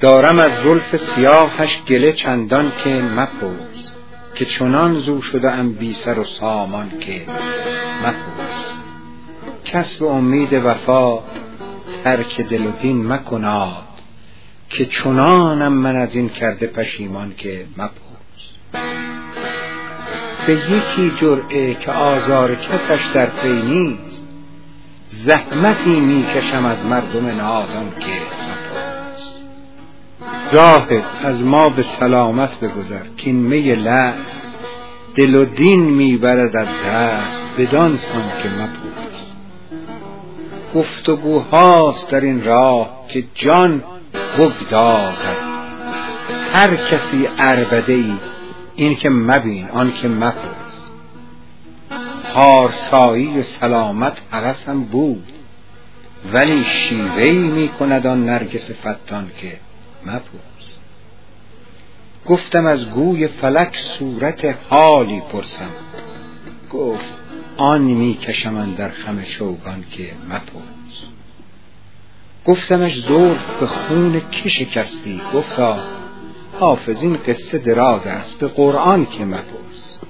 دارم از زلف سیاهش گله چندان که مپرس، که چنان زو شده ام بی سر و سامان که مپرس. کس به امید وفا ترک دل و دین مکناد، که چنانم من از این کرده پشیمان که مپرس. به یکی جرعه که آزار کسش در پی نیست، زحمتی میکشم از مردم نادان که مپرس. زاهد از ما به سلامت بگذر، کین می لعل دل و دین میبرد از دست، بدان سان که مپرس. گفتگوهاست در این راه که جان بگدازد، هر کسی عربده ای این که مبین آن که مپرس. پارسایی و سلامت هوسم بود، ولی شیوهی می کند آن نرگس فتان که مپرس. گفتم از گوی فلک صورت حالی پرسم، گفت آن می کشم اندر خم چوگان که مپرس. گفتمش زلف به خون که شکستی، گفتا حافظ این قصه دراز است، به قرآن که مپرس.